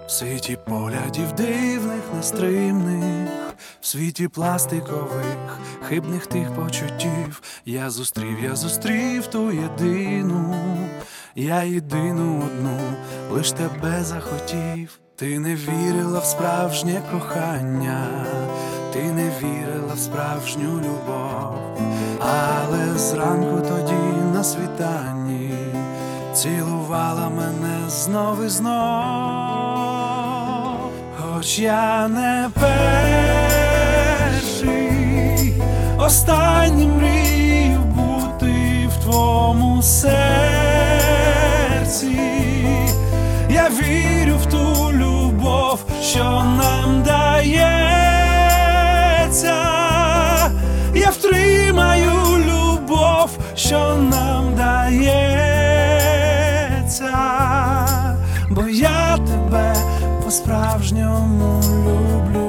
В світі поглядів дивних, нестримних, в світі пластикових, хибних тих почуттів. Я зустрів ту єдину, я єдину одну, лиш тебе захотів. Ти не вірила в справжнє кохання, ти не вірила в справжню любов, але зранку тоді на світанні цілувала мене знов і знов. Хоч я не перший, останній мрію бути в твоєму серці. Я вірю в ту любов, що нам дається. Я втримаю любов, що нам дається, бо я тебе по-справжньому люблю.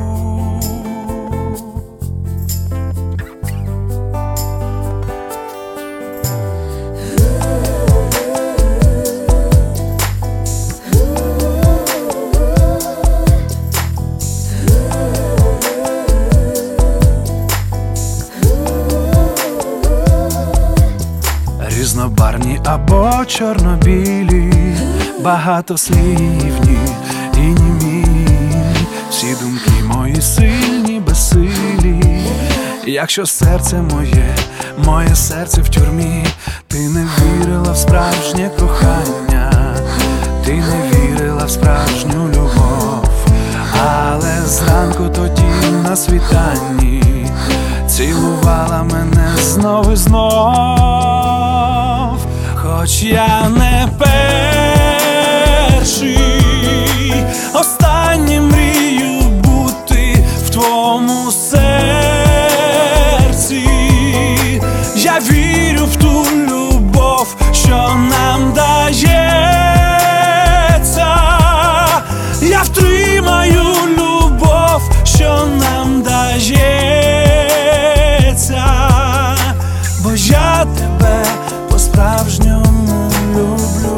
Різнобарвні або чорно-білі, багатослівні і німі, всі думки мої сильні, безсилі. Якщо серце моє серце в тюрмі. Ти не вірила в справжнє кохання, ти не вірила в справжню любов, але зранку тоді на світанні цілувала мене знов і знов. Хоч я не перший, останній мрію бути в твоєму серці. Я вірю в ту любов, що нам дається. Я втримаю любов, що нам дається, бо я тебе по-справжньому люблю.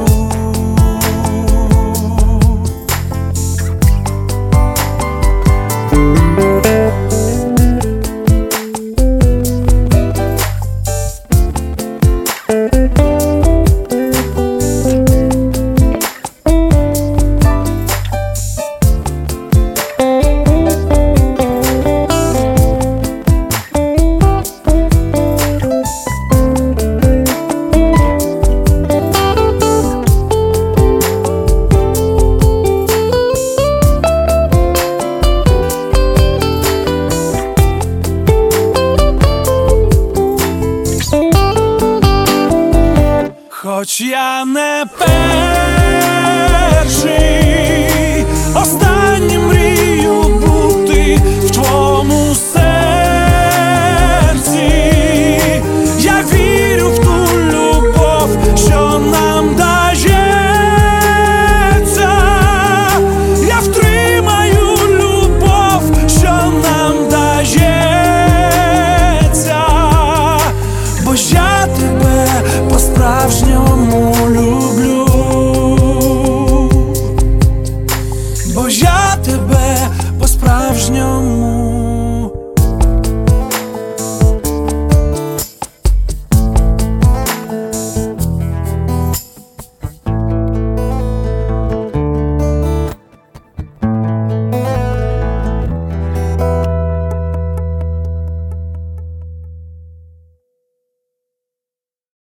Хоч я не